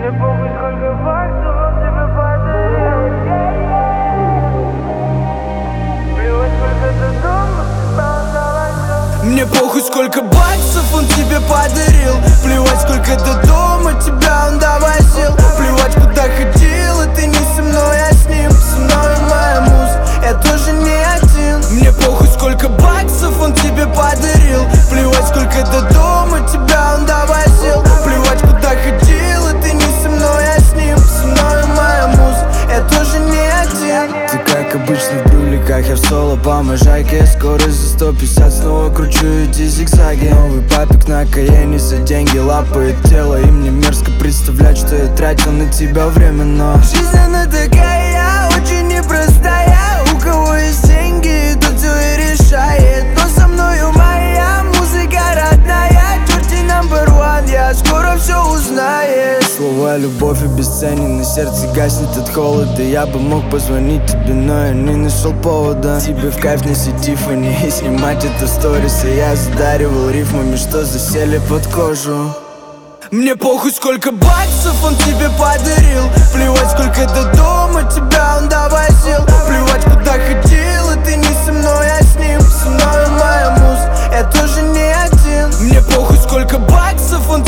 Мне похуй, сколько баксов он тебе подарил. Плевать, сколько ты дома, тебя он завозил. Мне похуй, сколько баксов он тебе подарил. Плевать, сколько до дома тебя он довозил. Плевать, куда ходил, и ты не со мной, а с ним. Со мной моя муза, я тоже не один. Мне похуй, сколько баксов он тебе подарил. Плевать, сколько до дома тебя он довозил. Плевать, куда ходил, и ты не со мной, а с ним. Со мной моя муза, я тоже не один. Ты как обычно в брюликах, я в соло по можайке. Скорость за 150, снова кручу эти зигзаги. Новый папик на Каене, за деньги лапает тело. И мне мерзко представлять, что я тратил на тебя время. Но жизнь она такая, очень непростая. У кого есть деньги, тот все и решает. Но со мною моя музыка родная. Dirty number one, я скоро все узнаю. Слова любовь обесценены, сердце гаснет от холода. Я бы мог позвонить тебе, но я не нашел повода. Тебе в кайф носить Тиффани и снимать это в сторис. И я задаривал рифмами, что засели под кожу. Мне похуй, сколько баксов он тебе подарил. Плевать, сколько до дома тебя он довозил. Плевать, куда ходил, и ты не со мной, а с ним. Со мной моя муза, я тоже не один. Мне похуй, сколько баксов он